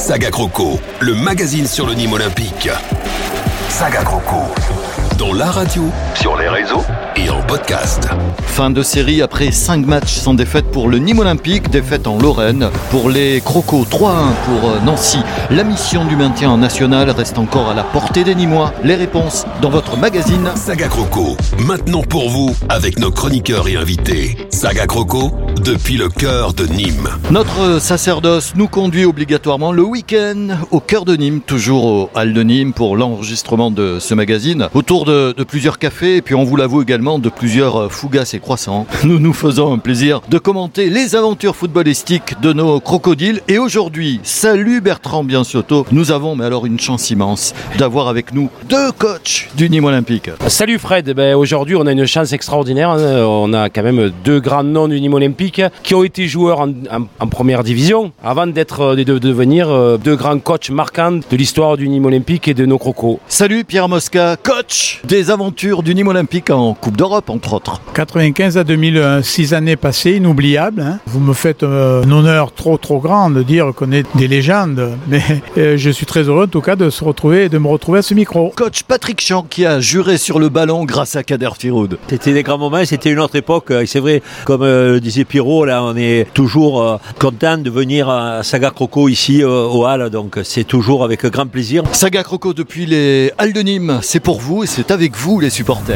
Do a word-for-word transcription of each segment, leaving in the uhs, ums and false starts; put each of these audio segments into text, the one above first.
Saga Croco, le magazine sur le Nîmes Olympique. Saga Croco, dans la radio, sur les réseaux et en podcast. Fin de série après cinq matchs sans défaite pour le Nîmes Olympique, défaite en Lorraine. Pour les Crocos, trois à un pour Nancy. La mission du maintien en national reste encore à la portée des Nîmois. Les réponses dans votre magazine Saga Croco, maintenant pour vous, avec nos chroniqueurs et invités. Saga Croco, depuis le cœur de Nîmes. Notre sacerdoce nous conduit obligatoirement le week-end au cœur de Nîmes, toujours au Hall de Nîmes pour l'enregistrement de ce magazine, autour de, de plusieurs cafés et puis on vous l'avoue également de plusieurs fougasses et croissants. Nous nous faisons un plaisir de commenter les aventures footballistiques de nos crocodiles et aujourd'hui, salut Bertrand Bianciotto, nous avons mais alors une chance immense d'avoir avec nous deux coachs du Nîmes Olympique. Salut Fred, ben, aujourd'hui on a une chance extraordinaire, on a quand même deux grands noms du Nîmes Olympique qui ont été joueurs en, en, en première division avant d'être, de, de devenir deux grands coachs marquants de l'histoire du Nîmes Olympique et de nos crocos. Salut Pierre Mosca, coach des aventures du Nîmes Olympique en Coupe d'Europe entre autres. quatre-vingt-quinze à deux mille un, six années passées, inoubliables. Hein. Vous me faites euh, un honneur trop trop grand de dire qu'on est des légendes, mais euh, je suis très heureux en tout cas de se retrouver, de me retrouver à ce micro. Coach Patrick Champ qui a juré sur le ballon grâce à Kader Firoud. C'était des grands moments, c'était une autre époque. Et c'est vrai, comme euh, disait Pierrot, là, on est toujours euh, content de venir à Saga Croco ici euh, au Hall, donc c'est toujours avec grand plaisir. Saga Croco depuis les Halles de Nîmes, c'est pour vous et c'est avec vous les supporters.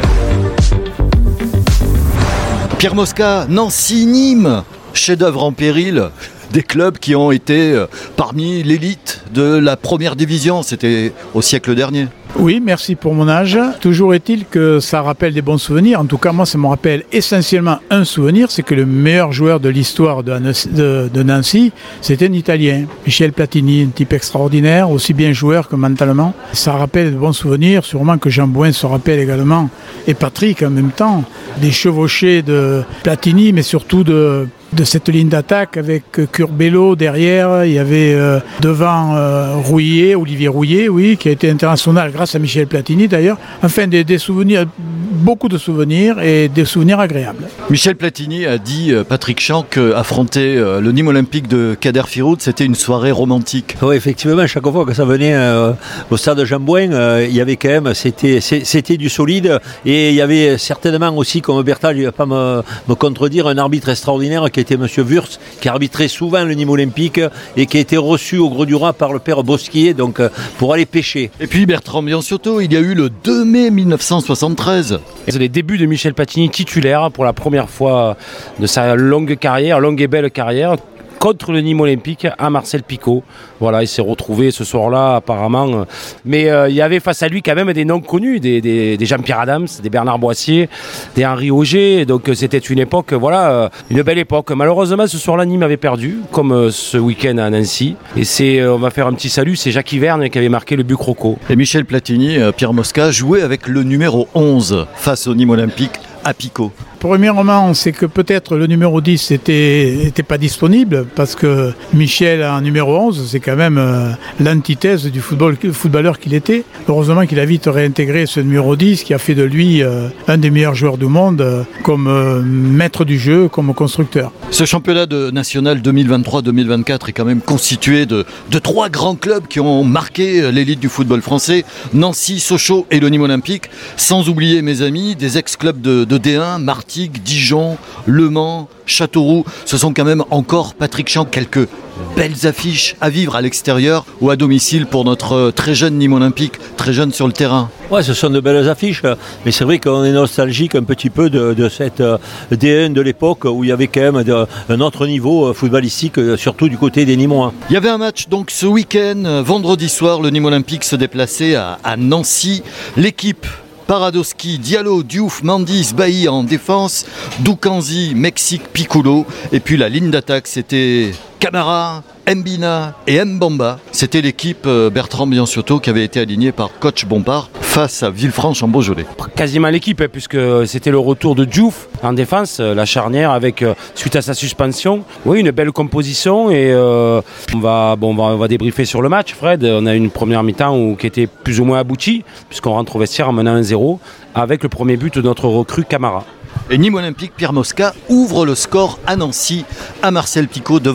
Pierre Mosca, Nancy-Nîmes, chef-d'œuvre en péril, des clubs qui ont été parmi l'élite de la première division, c'était au siècle dernier. Oui, merci pour mon âge. Toujours est-il que ça rappelle des bons souvenirs. En tout cas, moi, ça me rappelle essentiellement un souvenir, c'est que le meilleur joueur de l'histoire de, de, de Nancy, c'était un Italien, Michel Platini, un type extraordinaire, aussi bien joueur que mentalement. Ça rappelle de bons souvenirs, sûrement que Jean Bouin se rappelle également, et Patrick en même temps, des chevauchés de Platini, mais surtout de... de cette ligne d'attaque avec Curbelo derrière, il y avait euh, devant euh, Rouillet, Olivier Rouillet, oui, qui a été international grâce à Michel Platini d'ailleurs. Enfin, des, des souvenirs, beaucoup de souvenirs et des souvenirs agréables. Michel Platini a dit, euh, Patrick Champ, qu'affronter euh, le Nîmes Olympique de Kader Firoud, c'était une soirée romantique. Oui, effectivement, chaque fois que ça venait euh, au stade de Jean Bouin, euh, il y avait quand même, c'était, c'était du solide et il y avait certainement aussi, comme Bertrand, il ne va pas me, me contredire, un arbitre extraordinaire qui était M. Wurtz, qui arbitrait souvent le Nîmes Olympique et qui a été reçu au Gros du Roi par le père Bosquier, donc pour aller pêcher. Et puis Bertrand Bianciotto, il y a eu le deux mai mille neuf cent soixante-treize. C'est les débuts de Michel Platini titulaire pour la première fois de sa longue carrière, longue et belle carrière, contre le Nîmes Olympique à Marcel Picot. Voilà, il s'est retrouvé ce soir-là apparemment. Mais euh, il y avait face à lui quand même des noms connus, des, des, des Jean-Pierre Adams, des Bernard Boissier, des Henri Auger. Donc c'était une époque, voilà, une belle époque. Malheureusement, ce soir-là, Nîmes avait perdu, comme euh, ce week-end à Nancy. Et c'est, euh, on va faire un petit salut, c'est Jacques Hiverne qui avait marqué le but Croco. Et Michel Platini, euh, Pierre Mosca, jouait avec le numéro onze face au Nîmes Olympique à Picot. Premièrement, c'est que peut-être le numéro dix n'était pas disponible parce que Michel en numéro onze, c'est quand même euh, l'antithèse du football, footballeur qu'il était. Heureusement qu'il a vite réintégré ce numéro dix qui a fait de lui euh, un des meilleurs joueurs du monde euh, comme euh, maître du jeu, comme constructeur. Ce championnat de national deux mille vingt-trois deux mille vingt-quatre est quand même constitué de, de trois grands clubs qui ont marqué l'élite du football français, Nancy, Sochaux et le Nîmes Olympique, sans oublier mes amis, des ex-clubs de, de D un, Martigues, Dijon, Le Mans, Châteauroux. Ce sont quand même encore, Patrick Champ, quelques belles affiches à vivre à l'extérieur ou à domicile pour notre très jeune Nîmes Olympique, très jeune sur le terrain. Ouais, ce sont de belles affiches, mais c'est vrai qu'on est nostalgique un petit peu de, de cette D un de l'époque où il y avait quand même de, un autre niveau footballistique, surtout du côté des Nîmois. Il y avait un match donc ce week-end, vendredi soir, le Nîmes Olympique se déplaçait à, à Nancy. L'équipe Paradowski, Diallo, Diouf, Mandis, Bailly en défense, Doukanzi, Mexique, Piccolo. Et puis la ligne d'attaque, c'était Camara, Mbina et Mbamba. C'était l'équipe Bertrand Bianciotto qui avait été alignée par coach Bompard face à Villefranche en Beaujolais. Quasiment l'équipe, hein, puisque c'était le retour de Diouf en défense, la charnière avec suite à sa suspension. Oui, une belle composition et euh, on, va, bon, on, va, on va débriefer sur le match, Fred. On a une première mi-temps où, qui était plus ou moins aboutie, puisqu'on rentre au vestiaire en menant un zéro avec le premier but de notre recrue Camara. Et Nîmes Olympique, Pierre Mosca ouvre le score à Nancy, à Marcel Picot devant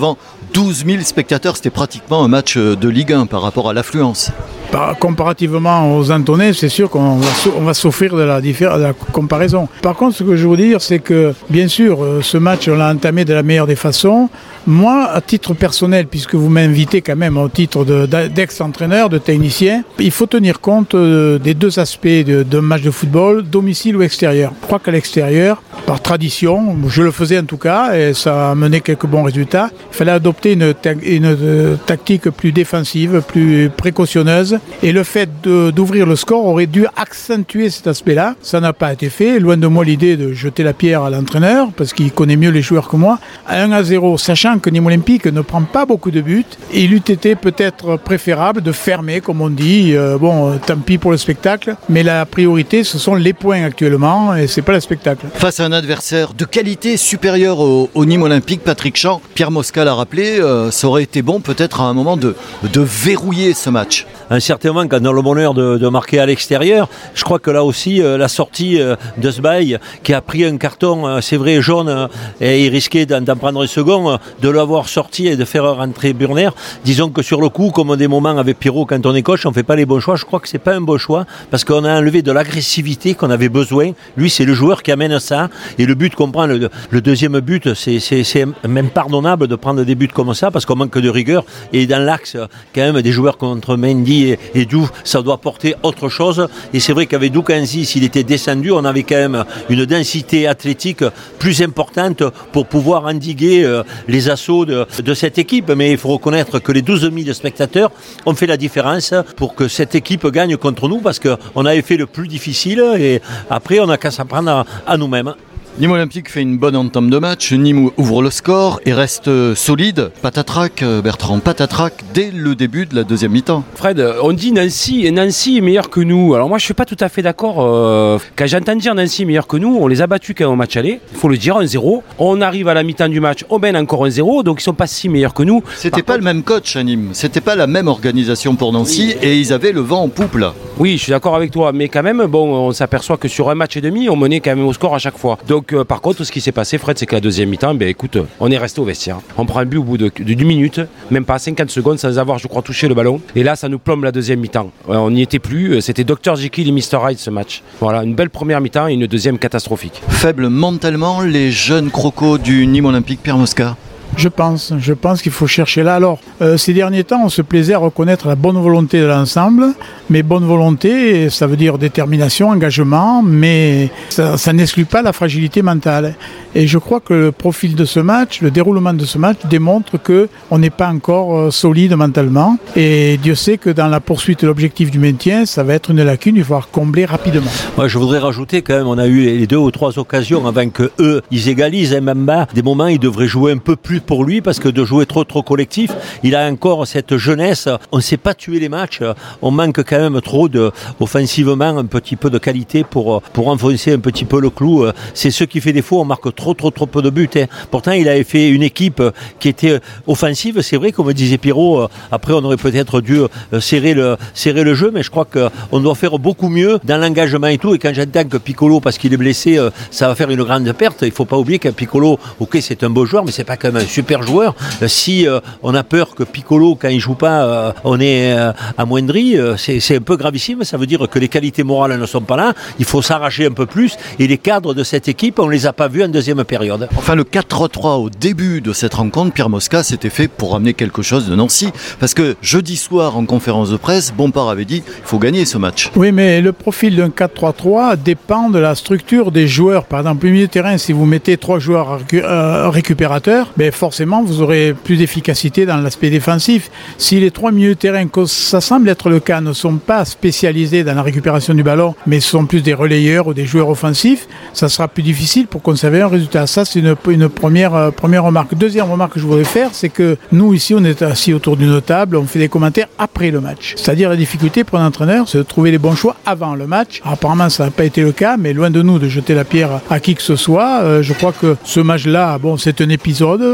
douze mille spectateurs, c'était pratiquement un match de Ligue un par rapport à l'affluence. Par, comparativement aux Antonnais, c'est sûr qu'on va, on va souffrir de la, diffé- de la comparaison. Par contre, ce que je veux dire, c'est que, bien sûr, ce match, on l'a entamé de la meilleure des façons. Moi, à titre personnel, puisque vous m'invitez quand même au titre de, d'ex-entraîneur, de technicien, il faut tenir compte des deux aspects de, d'un match de football, domicile ou extérieur. Je crois qu'à l'extérieur, par tradition, je le faisais en tout cas, et ça a mené quelques bons résultats, il fallait adopter une, ta- une tactique plus défensive, plus précautionneuse. Et le fait de, d'ouvrir le score aurait dû accentuer cet aspect-là. Ça n'a pas été fait. Loin de moi l'idée de jeter la pierre à l'entraîneur, parce qu'il connaît mieux les joueurs que moi. À un à zéro, sachant que Nîmes Olympique ne prend pas beaucoup de buts, il eût été peut-être préférable de fermer, comme on dit. Euh, bon, tant pis pour le spectacle, mais la priorité, ce sont les points actuellement, et c'est pas le spectacle. Face à un adversaire de qualité supérieure au, au Nîmes Olympique, Patrick Champ, Pierre Mosca l'a rappelé, euh, ça aurait été bon peut-être à un moment de, de verrouiller ce match. Certainement, quand on a le bonheur de, de marquer à l'extérieur, je crois que là aussi, euh, la sortie euh, de Sbaï, qui a pris un carton, euh, c'est vrai, jaune, euh, et il risquait d'en, d'en prendre un second, euh, de l'avoir sorti et de faire rentrer Burner. Disons que sur le coup, comme des moments avec Pierrot, quand on est coach, on ne fait pas les bons choix. Je crois que c'est pas un bon choix, parce qu'on a enlevé de l'agressivité qu'on avait besoin. Lui, c'est le joueur qui amène ça, et le but qu'on prend, le, le deuxième but, c'est, c'est, c'est même pardonnable de prendre des buts comme ça, parce qu'on manque de rigueur, et dans l'axe, quand même, des joueurs contre Mendy et, et Diouf, ça doit porter autre chose. Et c'est vrai qu'avec Doukanzi, s'il était descendu, on avait quand même une densité athlétique plus importante pour pouvoir endiguer euh, les assauts de, de cette équipe. Mais il faut reconnaître que les douze mille spectateurs ont fait la différence pour que cette équipe gagne contre nous, parce qu'on avait fait le plus difficile et après on n'a qu'à s'en prendre à, à nous-mêmes. Nîmes Olympique fait une bonne entame de match, Nîmes ouvre le score et reste solide. Patatrac, Bertrand, patatrac dès le début de la deuxième mi-temps. Fred, on dit Nancy, et Nancy est meilleur que nous. Alors moi je suis pas tout à fait d'accord. Euh, quand j'entends dire Nancy est meilleur que nous, on les a battus quand même au match aller. Il faut le dire, un zéro. On arrive à la mi-temps du match, on mène encore un zéro, donc ils sont pas si meilleurs que nous. C'était Par pas contre... le même coach à Nîmes, c'était pas la même organisation pour Nancy, oui. Et ils avaient le vent en poupe là. Oui, je suis d'accord avec toi, mais quand même, bon, on s'aperçoit que sur un match et demi, on menait quand même au score à chaque fois. Donc euh, par contre, ce qui s'est passé, Fred, c'est que la deuxième mi-temps, ben écoute, on est resté au vestiaire. On prend un but au bout de, de dix minutes, même pas cinquante secondes sans avoir, je crois, touché le ballon. Et là, ça nous plombe la deuxième mi-temps. On n'y était plus, c'était docteur Jekyll et mister Hyde ce match. Voilà, une belle première mi-temps et une deuxième catastrophique. Faibles mentalement, les jeunes crocos du Nîmes Olympique, Pierre Mosca. Je pense, je pense qu'il faut chercher là. Alors, euh, ces derniers temps, on se plaisait à reconnaître la bonne volonté de l'ensemble, mais bonne volonté, ça veut dire détermination, engagement, mais ça, ça n'exclut pas la fragilité mentale. Et je crois que le profil de ce match, le déroulement de ce match démontre qu'on n'est pas encore euh, solide mentalement. Et Dieu sait que dans la poursuite de l'objectif du maintien, ça va être une lacune, il va falloir combler rapidement. Moi, je voudrais rajouter quand même, on a eu les deux ou trois occasions avant que eux, ils égalisent, et même bas, des moments, ils devraient jouer un peu plus pour lui, parce que de jouer trop trop collectif, il a encore cette jeunesse, on ne sait pas tuer les matchs, on manque quand même trop de, offensivement, un petit peu de qualité pour, pour enfoncer un petit peu le clou. C'est ce qui fait défaut, on marque trop trop trop peu de buts. Hein. Pourtant, il avait fait une équipe qui était offensive, c'est vrai, comme disait Pierrot, après on aurait peut-être dû serrer le, serrer le jeu, mais je crois qu'on doit faire beaucoup mieux dans l'engagement et tout, et quand j'entends que Piccolo, parce qu'il est blessé, ça va faire une grande perte, il ne faut pas oublier qu'un Piccolo, ok, c'est un beau joueur, mais c'est pas quand même un super joueur. Si euh, on a peur que Piccolo, quand il joue pas, euh, on est euh, amoindri, euh, c'est, c'est un peu gravissime. Ça veut dire que les qualités morales ne sont pas là. Il faut s'arracher un peu plus. Et les cadres de cette équipe, on les a pas vus en deuxième période. Enfin, le quatre trois au début de cette rencontre, Pierre Mosca, c'était fait pour ramener quelque chose de Nancy. Parce que jeudi soir, en conférence de presse, Bompard avait dit il faut gagner ce match. Oui, mais le profil d'un quatre trois trois dépend de la structure des joueurs. Par exemple, au milieu de terrain, si vous mettez trois joueurs récu- euh, récupérateurs, ben forcément, vous aurez plus d'efficacité dans l'aspect défensif. Si les trois milieux de terrain, ça semble être le cas, ne sont pas spécialisés dans la récupération du ballon, mais sont plus des relayeurs ou des joueurs offensifs, ça sera plus difficile pour conserver un résultat. Ça, c'est une, une première, euh, première remarque. Deuxième remarque que je voudrais faire, c'est que nous, ici, on est assis autour d'une table, on fait des commentaires après le match. C'est-à-dire la difficulté pour un entraîneur, c'est de trouver les bons choix avant le match. Alors, apparemment, ça n'a pas été le cas, mais loin de nous de jeter la pierre à qui que ce soit. Euh, je crois que ce match-là, bon, c'est un épisode.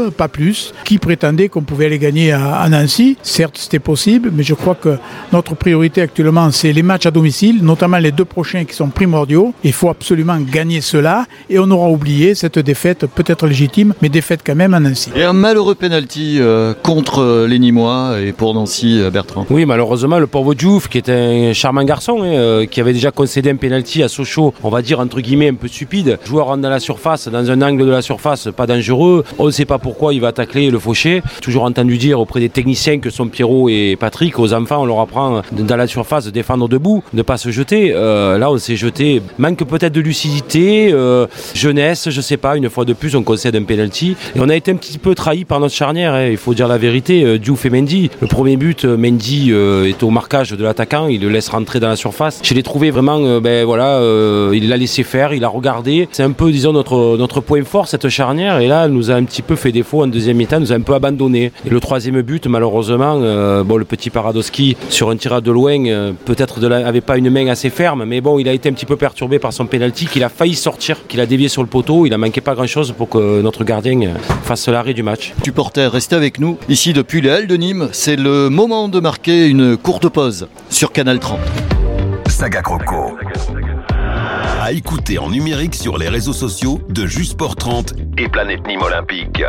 Nîmes, pas plus, qui prétendait qu'on pouvait aller gagner à, à Nancy. Certes, c'était possible, mais je crois que notre priorité actuellement, c'est les matchs à domicile, notamment les deux prochains qui sont primordiaux. Il faut absolument gagner cela et on aura oublié cette défaite, peut-être légitime, mais défaite quand même à Nancy. Et un malheureux penalty euh, contre les Nîmois et pour Nancy, euh, Bertrand. Oui, malheureusement, le pauvre Diouf, qui est un charmant garçon, hein, euh, qui avait déjà concédé un penalty à Sochaux, on va dire entre guillemets un peu stupide. Le joueur rentre dans la surface, dans un angle de la surface, pas dangereux. On ne sait pas pourquoi il va tacler le fauché. Toujours entendu dire auprès des techniciens que sont Pierrot et Patrick, aux enfants, on leur apprend dans la surface de défendre debout, de ne pas se jeter. Euh, là, on s'est jeté. Manque peut-être de lucidité, euh, jeunesse, je sais pas. Une fois de plus, on concède un penalty. Et on a été un petit peu trahi par notre charnière, hein. Il faut dire la vérité. Euh, Diouf et Mendy. Le premier but, Mendy euh, est au marquage de l'attaquant. Il le laisse rentrer dans la surface. Je l'ai trouvé vraiment, euh, ben voilà, euh, il l'a laissé faire, il a regardé. C'est un peu, disons, notre, notre point fort, cette charnière. Et là, elle nous a un petit peu fait défaut en deuxième mi-temps, nous a un peu abandonné. Et le troisième but, malheureusement, euh, bon, le petit Paradowski sur un tirage de loin, euh, peut-être n'avait pas une main assez ferme, mais bon, il a été un petit peu perturbé par son penalty, qu'il a failli sortir, qu'il a dévié sur le poteau. Il a manqué pas grand-chose pour que notre gardien fasse l'arrêt du match. Supporters, restez avec nous. Ici, depuis les Halles de Nîmes, c'est le moment de marquer une courte pause sur Canal trente. Saga Croco. À écouter en numérique sur les réseaux sociaux de Jusport trente et Planète Nîmes Olympique.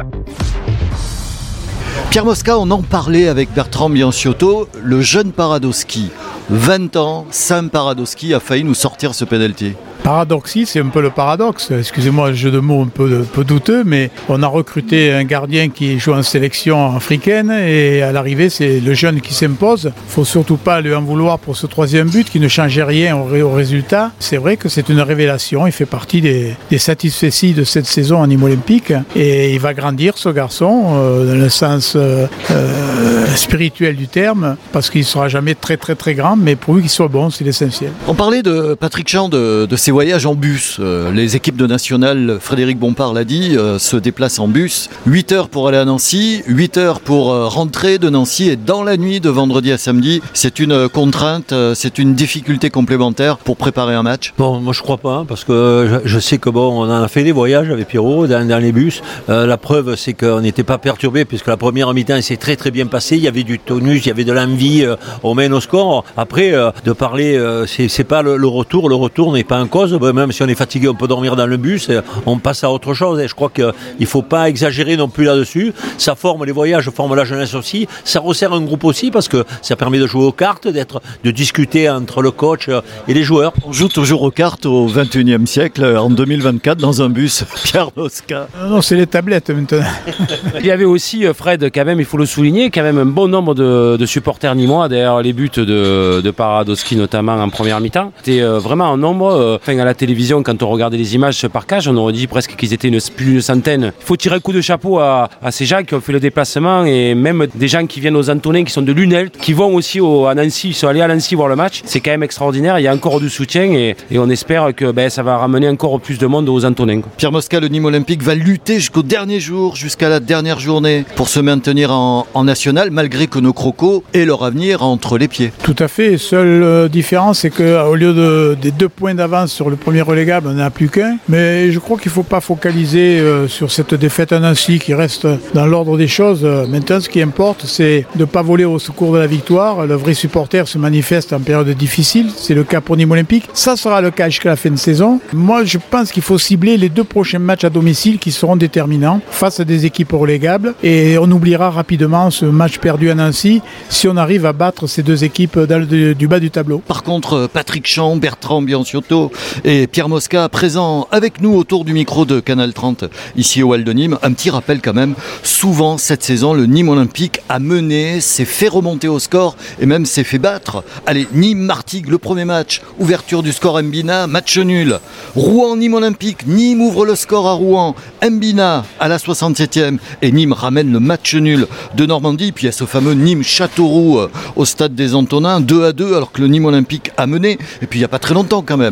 Pierre Mosca, on en parlait avec Bertrand Bianciotto, le jeune Paradowski. vingt ans, Sam Paradowski a failli nous sortir ce penalty. Paradoxie, c'est un peu le paradoxe. Excusez-moi, le jeu de mots un peu, un peu douteux, mais on a recruté un gardien qui joue en sélection africaine et à l'arrivée, c'est le jeune qui s'impose. Il ne faut surtout pas lui en vouloir pour ce troisième but qui ne changeait rien au, au résultat. C'est vrai que c'est une révélation. Il fait partie des, des satisfaits de cette saison en Nîmes Olympique et il va grandir, ce garçon, euh, dans le sens euh, euh, spirituel du terme, parce qu'il ne sera jamais très très très grand, mais pourvu qu'il soit bon, c'est l'essentiel. On parlait de Patrick Champ, de, de ses voyages en bus. Euh, les équipes de nationale, Frédéric Bompard l'a dit, euh, se déplacent en bus. huit heures pour aller à Nancy, huit heures pour euh, rentrer de Nancy et dans la nuit de vendredi à samedi. C'est une euh, contrainte, euh, c'est une difficulté complémentaire pour préparer un match. Bon, moi je crois pas, hein, parce que je, je sais que bon, on en a fait des voyages avec Pierrot dans, dans les bus. Euh, la preuve, c'est qu'on n'était pas perturbé puisque la première mi-temps s'est très très bien passée. Il y avait du tonus, il y avait de l'envie. Euh, on mène au score. Après, euh, de parler, euh, c'est, c'est pas le, le retour. Le retour n'est pas en cause. Même si on est fatigué, on peut dormir dans le bus, on passe à autre chose. Et je crois qu'il ne faut pas exagérer non plus là-dessus. Ça forme les voyages, forme la jeunesse aussi. Ça resserre un groupe aussi parce que ça permet de jouer aux cartes, d'être, de discuter entre le coach et les joueurs. On joue toujours aux cartes au vingt et unième siècle, en deux mille vingt-quatre, dans un bus. Pierre Mosca. Non, non, c'est les tablettes maintenant. Il y avait aussi, Fred, quand même, il faut le souligner, quand même un bon nombre de, de supporters nîmois derrière les buts de, de Paradowski, notamment en première mi-temps. C'était vraiment un nombre, enfin à la télévision, quand on regardait les images par cage, on aurait dit presque qu'ils étaient une, plus d'une centaine. Il faut tirer un coup de chapeau à, à ces gens qui ont fait le déplacement et même des gens qui viennent aux Antonins, qui sont de Lunel, qui vont aussi au, à Nancy, ils sont allés à Nancy voir le match. C'est quand même extraordinaire, il y a encore du soutien et, et on espère que ben, ça va ramener encore plus de monde aux Antonins. Pierre Mosca, le Nîmes Olympique va lutter jusqu'au dernier jour, jusqu'à la dernière journée, pour se maintenir en, en national, malgré que nos crocos aient leur avenir entre les pieds. Tout à fait. Seule euh, différence, c'est qu'au lieu de, des deux points d'avance sur le premier relégable, on n'en a plus qu'un. Mais je crois qu'il ne faut pas focaliser euh, sur cette défaite à Nancy qui reste dans l'ordre des choses. Maintenant, ce qui importe, c'est de ne pas voler au secours de la victoire. Le vrai supporter se manifeste en période difficile. C'est le cas pour Nîmes Olympique. Ça sera le cas jusqu'à la fin de saison. Moi, je pense qu'il faut cibler les deux prochains matchs à domicile qui seront déterminants face à des équipes relégables. Et on oubliera rapidement ce match perdu à Nancy si on arrive à battre ces deux équipes dans le, du bas du tableau. Par contre, Patrick Champ, Bertrand Bianciotto et Pierre Mosca présents avec nous autour du micro de Canal trente ici au Halles de Nîmes. Un petit rappel quand même, souvent cette saison le Nîmes Olympique a mené, s'est fait remonter au score et même s'est fait battre. Allez, Nîmes-Martigues, le premier match, ouverture du score Mbina, match nul. Rouen-Nîmes Olympique, Nîmes ouvre le score à Rouen, Mbina à la soixante-septième et Nîmes ramène le match nul de Normandie. Puis il y a ce fameux Nîmes-Châteauroux au stade des Antonins, deux à deux alors que le Nîmes Olympique a mené. Et puis il n'y a pas très longtemps quand même, à Villefranche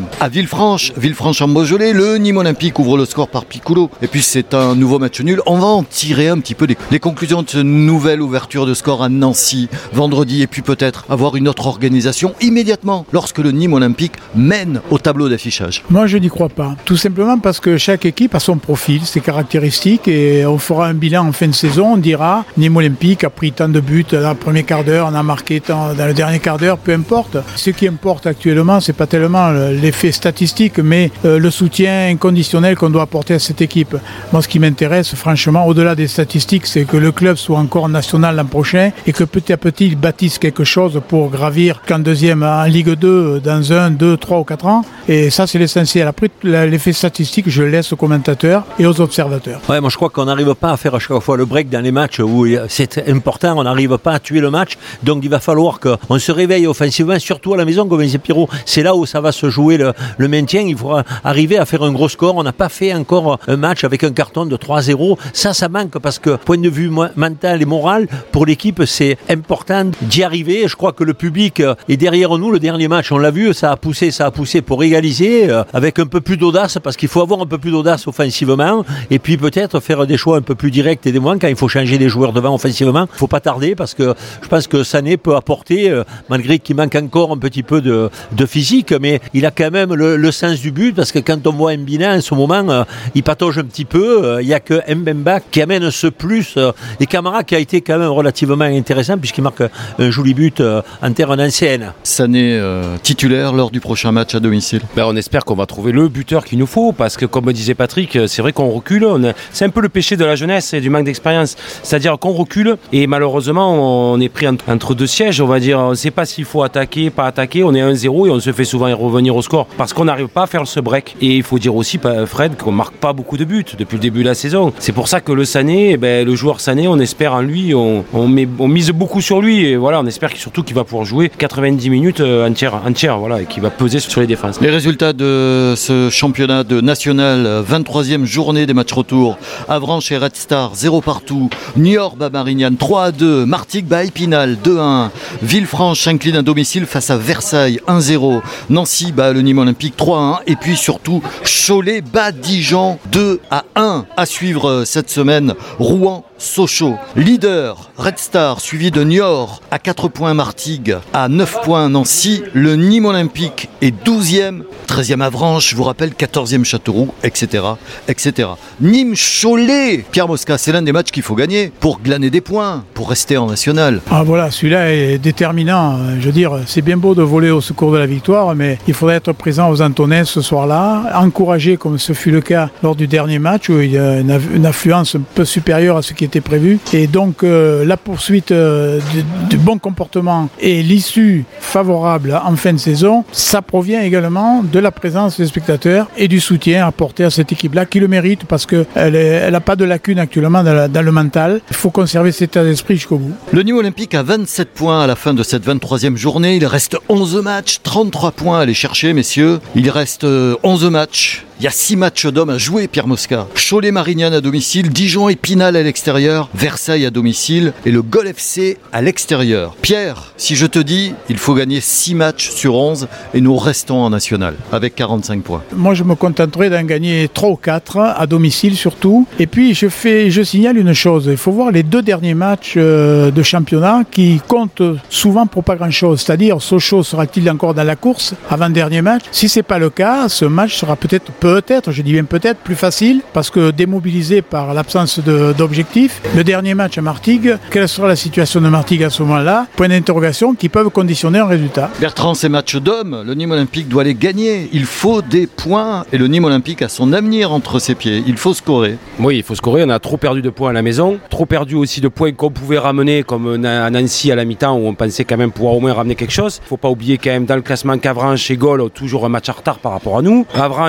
Villefranche, Villefranche en Beaujolais, le Nîmes Olympique ouvre le score par Piccolo. Et puis c'est un nouveau match nul. On va en tirer un petit peu les, les conclusions de cette nouvelle ouverture de score à Nancy vendredi. Et puis peut-être avoir une autre organisation immédiatement lorsque le Nîmes Olympique mène au tableau d'affichage. Moi je n'y crois pas. Tout simplement parce que chaque équipe a son profil, ses caractéristiques et on fera un bilan en fin de saison. On dira Nîmes Olympique a pris tant de buts dans le premier quart d'heure, on a marqué tant dans le dernier quart d'heure, peu importe. Ce qui importe actuellement, c'est pas tellement l'effet statistique, mais euh, le soutien inconditionnel qu'on doit apporter à cette équipe. Moi, ce qui m'intéresse, franchement, au-delà des statistiques, c'est que le club soit encore national l'an prochain et que petit à petit, il bâtisse quelque chose pour gravir qu'en deuxième, en Ligue deux, dans un, deux, trois ou quatre ans. Et ça, c'est l'essentiel. Après, l'effet statistique, je le laisse aux commentateurs et aux observateurs. Ouais, moi, je crois qu'on n'arrive pas à faire à chaque fois le break dans les matchs où c'est important, on n'arrive pas à tuer le match. Donc, il va falloir qu'on se réveille offensivement, surtout à la maison, comme disait Pierrot. C'est là où ça va se jouer le, le maintien. Il faudra arriver à faire un gros score. On n'a pas fait encore un match avec un carton de trois zéro. Ça, ça manque parce que, point de vue mental et moral, pour l'équipe, c'est important d'y arriver. Je crois que le public est derrière nous. Le dernier match, on l'a vu, ça a poussé, ça a poussé pour égaliser euh, avec un peu plus d'audace parce qu'il faut avoir un peu plus d'audace offensivement et puis peut-être faire des choix un peu plus directs et des moins quand il faut changer les joueurs devant offensivement. Il ne faut pas tarder parce que je pense que Sané peut apporter, euh, malgré qu'il manque encore un petit peu de, de physique, mais il a quand même le, le sens du but parce que quand on voit Mbina en ce moment, euh, il patauge un petit peu. Il euh, n'y a que Mbemba qui amène ce plus. Euh, et Camara qui a été quand même relativement intéressant puisqu'il marque un joli but euh, en terre ancienne. Sané euh, titulaire lors du prochain match à domicile. Ben, on espère qu'on va trouver le buteur qu'il nous faut parce que comme disait Patrick, c'est vrai qu'on recule. On a, c'est un peu le péché de la jeunesse et du manque d'expérience. C'est-à-dire qu'on recule et malheureusement on est pris entre, entre deux sièges. On va dire, on ne sait pas s'il faut attaquer, pas attaquer. On est à un zéro et on se fait souvent revenir au score parce qu'on n'arrive pas à faire ce break. Et il faut dire aussi, Fred, qu'on ne marque pas beaucoup de buts depuis le début de la saison. C'est pour ça que le Sané, ben, le joueur Sané, on espère en lui, on, on, met, on mise beaucoup sur lui et voilà, on espère surtout qu'il va pouvoir jouer quatre-vingt-dix minutes entières, entières voilà, et qu'il va peser sur les défenses. Les résultats de ce championnat de national, vingt-troisième journée des matchs retour. Avranches et Red Star, zéro partout. Niort bat Marignane, trois à deux. Martigues bat Épinal, deux à un. Villefranche s'incline à domicile face à Versailles, un zéro. Nancy bat le Nîmes Olympique, trois à un. Et puis surtout, Cholet bat Dijon, deux à un. À suivre cette semaine, Rouen, Sochaux. Leader, Red Star, suivi de Niort, à quatre points Martigues, à neuf points Nancy. Le Nîmes Olympique est douzième, treizième Avranches, je vous rappelle, quatorzième Châteauroux, et cetera, et cetera. Nîmes-Cholet, Pierre Mosca, c'est l'un des matchs qu'il faut gagner pour glaner des points, pour rester en national. Ah voilà, celui-là est déterminant. Je veux dire, c'est bien beau de voler au secours de la victoire, mais il faudrait être présent aux Antonais ce soir-là, encourager comme ce fut le cas lors du dernier match où il y a une affluence un peu supérieure à ce qui était prévu. Et donc euh, la poursuite euh, du, du bon comportement et l'issue favorable en fin de saison, ça provient également de la présence des spectateurs et du soutien apporté à cette équipe-là qui le mérite parce qu'elle n'a pas de lacunes actuellement dans, la, dans le mental. Il faut conserver cet état d'esprit jusqu'au bout. Le Nîmes Olympique a vingt-sept points à la fin de cette vingt-troisième journée. Il reste onze matchs, trente-trois points à aller chercher, messieurs. Il reste onze matchs. Il y a six matchs d'hommes à jouer, Pierre Mosca. Cholet-Marignane à domicile, Dijon-Épinal à l'extérieur, Versailles à domicile et le Gol F C à l'extérieur. Pierre, si je te dis, il faut gagner six matchs sur onze et nous restons en national avec quarante-cinq points. Moi, je me contenterai d'en gagner trois ou quatre à domicile surtout. Et puis, je, fais, je signale une chose. Il faut voir les deux derniers matchs euh, de championnat qui comptent souvent pour pas grand-chose. C'est-à-dire, Sochaux sera-t-il encore dans la course avant-dernier match? Si c'est pas le cas, ce match sera peut-être Peut-être, je dis bien peut-être, plus facile parce que démobilisé par l'absence de, d'objectifs. Le dernier match à Martigues, quelle sera la situation de Martigues à ce moment-là? Point d'interrogation qui peuvent conditionner un résultat. Bertrand, ces matchs d'hommes, le Nîmes Olympique doit les gagner. Il faut des points et le Nîmes Olympique a son avenir entre ses pieds. Il faut scorer. Oui, il faut scorer. On a trop perdu de points à la maison, trop perdu aussi de points qu'on pouvait ramener comme à Nancy à la mi-temps où on pensait quand même pouvoir au moins ramener quelque chose. Il ne faut pas oublier quand même dans le classement qu'Avranches et Gaulle ont toujours un match en retard par rapport à nous. Avranches quand même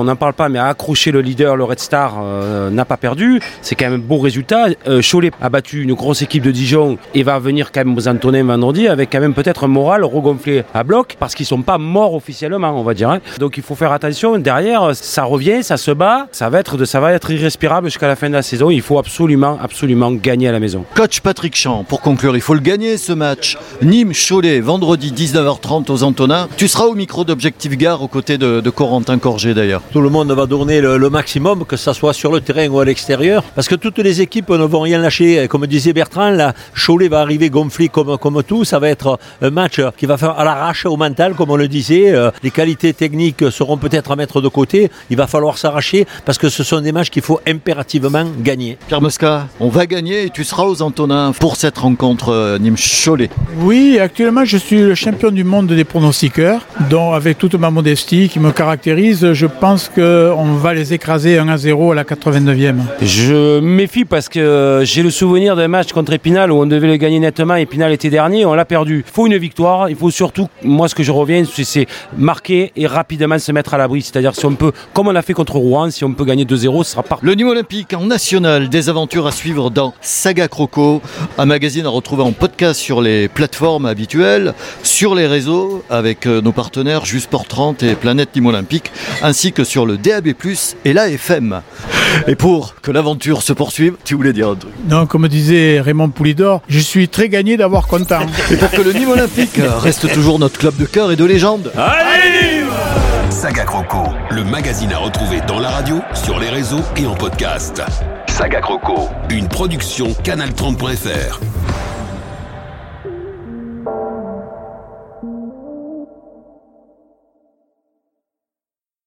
on n'en parle pas, mais a accroché le leader, le Red Star, euh, n'a pas perdu. C'est quand même un beau résultat. Euh, Cholet a battu une grosse équipe de Dijon et va venir quand même aux Antonins vendredi avec quand même peut-être un moral regonflé à bloc parce qu'ils sont pas morts officiellement, on va dire. Hein. Donc il faut faire attention. Derrière, ça revient, ça se bat. Ça va être, de, ça va être irrespirable jusqu'à la fin de la saison. Il faut absolument, absolument gagner à la maison. Coach Patrick Champ, pour conclure, il faut le gagner ce match. Nîmes-Cholet, vendredi dix-neuf heures trente aux Antonins. Tu seras au micro d'Objectif Gare aux côtés de, de Corentin Corgé d'ailleurs. Tout le monde va donner le, le maximum, que ce soit sur le terrain ou à l'extérieur, parce que toutes les équipes ne vont rien lâcher. Comme disait Bertrand, là, Cholet va arriver gonflé comme, comme tout. Ça va être un match qui va faire à l'arrache, au mental, comme on le disait. Les qualités techniques seront peut-être à mettre de côté. Il va falloir s'arracher parce que ce sont des matchs qu'il faut impérativement gagner. Pierre Mosca, on va gagner et tu seras aux Antonins pour cette rencontre euh, Nîmes-Cholet. Oui, actuellement je suis le champion du monde des pronostiqueurs, dont avec toute ma modestie qui me caractérise, je pense qu'on va les écraser un à zéro à la quatre-vingt-neuvième. Je méfie parce que j'ai le souvenir d'un match contre Épinal où on devait le gagner nettement. Épinal était dernier, on l'a perdu. Il faut une victoire, il faut surtout, moi ce que je reviens, c'est marquer et rapidement se mettre à l'abri. C'est-à-dire si on peut, comme on l'a fait contre Rouen, si on peut gagner deux zéro, ce sera parfait. Le Nîmes Olympique en national, des aventures à suivre dans Saga Croco, un magazine à retrouver en podcast sur les plateformes habituelles, sur les réseaux avec nos partenaires Jusport trente et Planète Nîmes Olympique, ainsi que sur le D A B plus, et la F M. Et pour que l'aventure se poursuive, tu voulais dire un truc? Non, comme disait Raymond Poulidor, je suis très gagné d'avoir content. Et pour que le Nîmes Olympique reste toujours notre club de cœur et de légende. Allez, Saga Croco, le magazine à retrouver dans la radio, sur les réseaux et en podcast. Saga Croco, une production canal trente point F R.